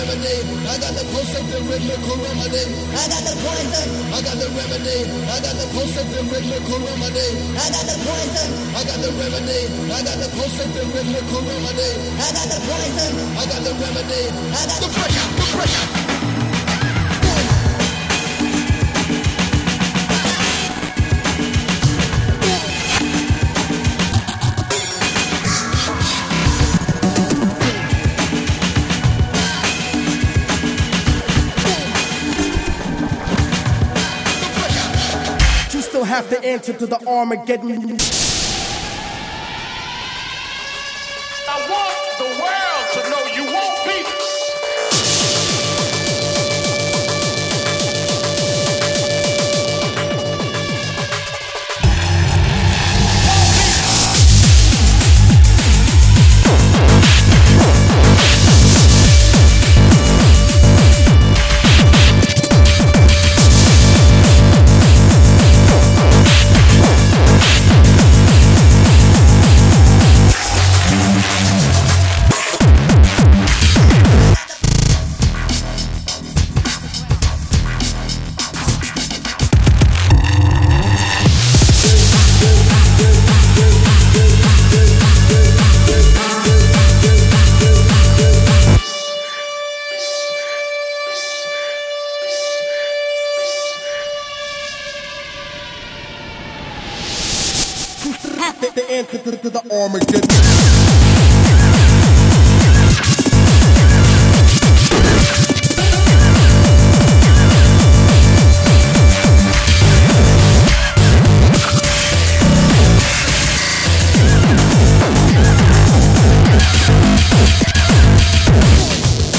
remedy. I got the potion, the rhythmical remedy. I got the poison. I got the remedy. I got the potion, the rhythmical remedy. I got the poison. I got the remedy. I got the potion, the rhythmical remedy. I got the poison. I got the remedy. I got The pressure, the pressure. Have to answer to the Armageddon. I want the world to know you want peace. The answer to the Armageddon.